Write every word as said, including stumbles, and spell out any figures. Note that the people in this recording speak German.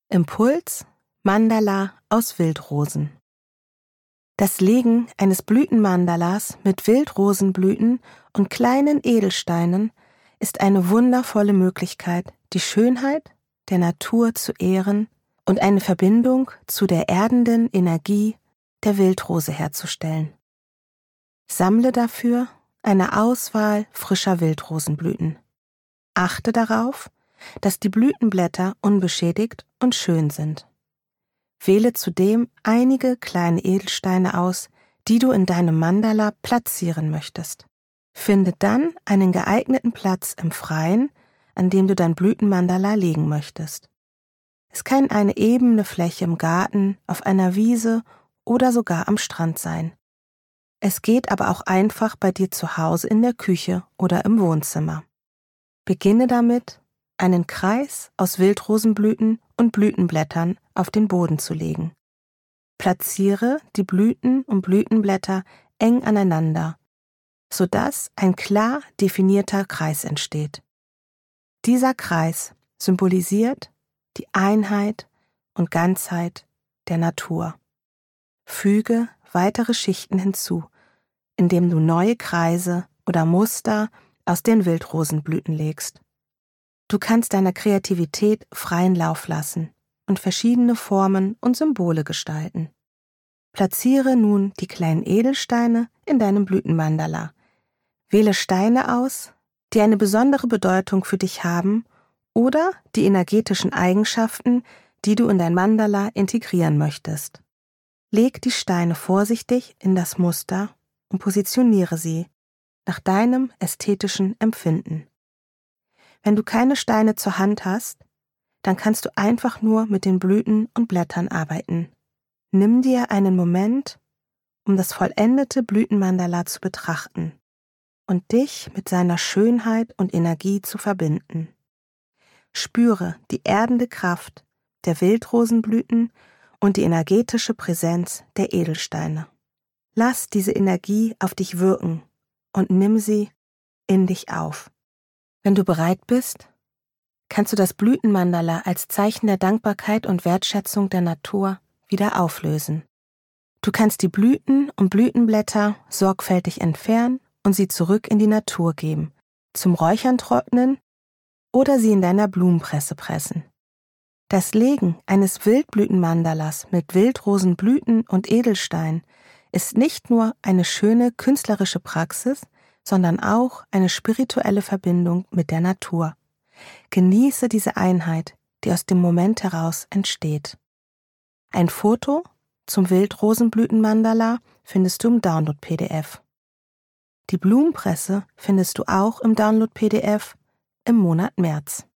Impuls Mandala aus Wildrosen. Das Legen eines Blütenmandalas mit Wildrosenblüten und kleinen Edelsteinen ist eine wundervolle Möglichkeit, die Schönheit der Natur zu ehren und eine Verbindung zu der erdenden Energie der Wildrose herzustellen. Sammle dafür eine Auswahl frischer Wildrosenblüten. Achte darauf, dass die Blütenblätter unbeschädigt und schön sind. Wähle zudem einige kleine Edelsteine aus, die du in deinem Mandala platzieren möchtest. Finde dann einen geeigneten Platz im Freien, an dem du dein Blütenmandala legen möchtest. Es kann eine ebene Fläche im Garten, auf einer Wiese oder sogar am Strand sein. Es geht aber auch einfach bei dir zu Hause in der Küche oder im Wohnzimmer. Beginne damit, einen Kreis aus Wildrosenblüten und Blütenblättern auf den Boden zu legen. Platziere die Blüten und Blütenblätter eng aneinander, sodass ein klar definierter Kreis entsteht. Dieser Kreis symbolisiert die Einheit und Ganzheit der Natur. Füge weitere Schichten hinzu, indem du neue Kreise oder Muster aus den Wildrosenblüten legst. Du kannst deiner Kreativität freien Lauf lassen und verschiedene Formen und Symbole gestalten. Platziere nun die kleinen Edelsteine in deinem Blütenmandala. Wähle Steine aus, die eine besondere Bedeutung für dich haben oder die energetischen Eigenschaften, die du in dein Mandala integrieren möchtest. Leg die Steine vorsichtig in das Muster und positioniere sie nach deinem ästhetischen Empfinden. Wenn du keine Steine zur Hand hast, dann kannst du einfach nur mit den Blüten und Blättern arbeiten. Nimm dir einen Moment, um das vollendete Blütenmandala zu betrachten und dich mit seiner Schönheit und Energie zu verbinden. Spüre die erdende Kraft der Wildrosenblüten und die energetische Präsenz der Edelsteine. Lass diese Energie auf dich wirken und nimm sie in dich auf. Wenn du bereit bist, kannst du das Blütenmandala als Zeichen der Dankbarkeit und Wertschätzung der Natur wieder auflösen. Du kannst die Blüten und Blütenblätter sorgfältig entfernen und sie zurück in die Natur geben, zum Räuchern trocknen oder sie in deiner Blumenpresse pressen. Das Legen eines Wildblütenmandalas mit Wildrosenblüten und Edelstein ist nicht nur eine schöne künstlerische Praxis, sondern auch eine spirituelle Verbindung mit der Natur. Genieße diese Einheit, die aus dem Moment heraus entsteht. Ein Foto zum Wildrosenblütenmandala findest du im Download-P D F. Die Blumenpresse findest du auch im Download-P D F im Monat März.